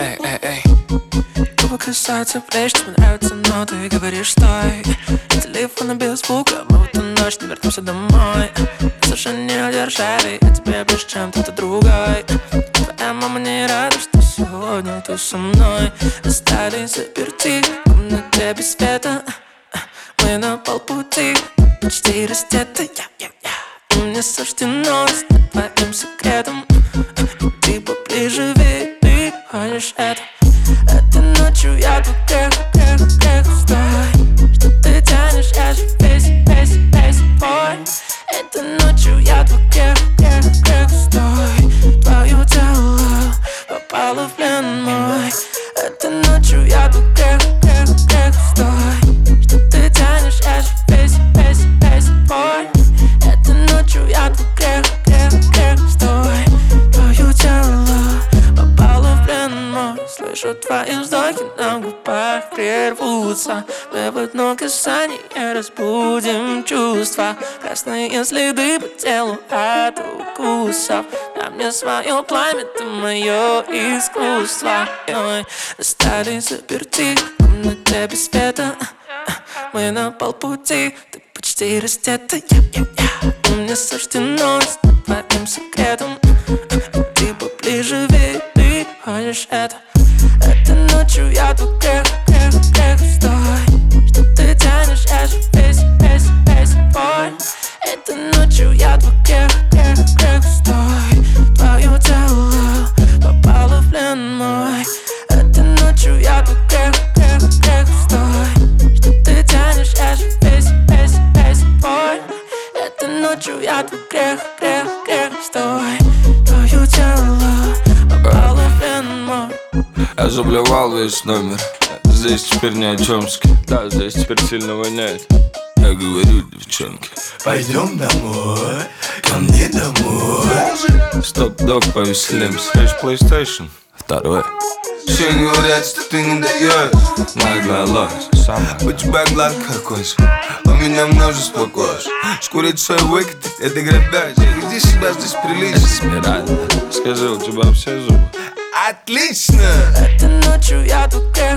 эй, эй, эй. Губы касаются плеч, тебе нравится, но ты говоришь стой. Телефон без звука, мы в эту ночь не вернемся домой. Слушай, не удержали, я тебе ближе, чем кто-то другой. Твоя мама не рада, что сегодня ты со мной. Остались заперти в комнате без света. Мы на полпути, почти раздеты. И мне суждено стать твоим секретом. Ты поближе, ведь ты хочешь это. Этой ночью я твой грех. Стой, что ты тянешь, я же весь твой. Этой ночью я твой грех. Стой, твое тело попало в плен мой. Этой ночью я твой грех. Стой, что ты тянешь, я же весь твой. Этой ночью я твой грех. Стой, твое тело попало в плен мой. Слышу твои вздохи на губах прервутся. Мы в одно касание разбудим чувства. Красные следы по телу от укусов. На мне свое пламя, ты мое искусство. И мы остались заперти в комнате без света. Мы на полпути, ты почти раздета. И мне суждено стать твоим секретом. Ты поближе, ведь ты хочешь это. Этой ночью я твой грех. Стой, что ты тянешь, я же весь твой. Этой ночью я твой грех. Стой, твое тело попало в плен мой. Этой ночью я твой грех. Стой, что ты тянешь, я же весь твой. Этой ночью я твой грех. Стой, твое тело попало в плен мой. Я заблевал весь номер. Здесь теперь ни о чёмски. Да, здесь теперь сильно воняет. Я говорю, девчонки, пойдем домой, ко мне домой. Стоп-дог, повеселимся. Хочешь PlayStation? Второй. Все говорят, что ты не даешь. Наглая ложь. У тебя гладкая кожа, у меня множество кож. Шкурить свой выкатить, это грабеж. Веди себя здесь прилично. Эсмеральда, скажи, у тебя все зубы? Отлично! Этой ночью я твой грех.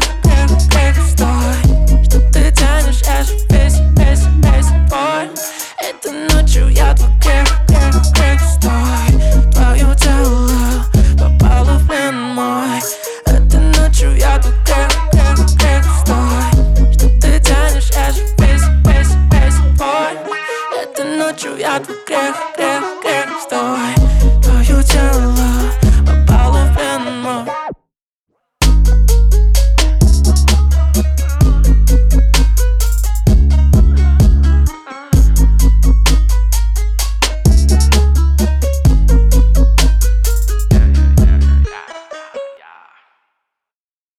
Стой, что ты тянешь, я же весь твой. Этой ночью я твой грех. Стой, твое тело попало в плен мой. Этой ночью я твой грех. Стой, что ты тянешь, я же весь твой. Этой ночью я твой грех. Стой, твое тело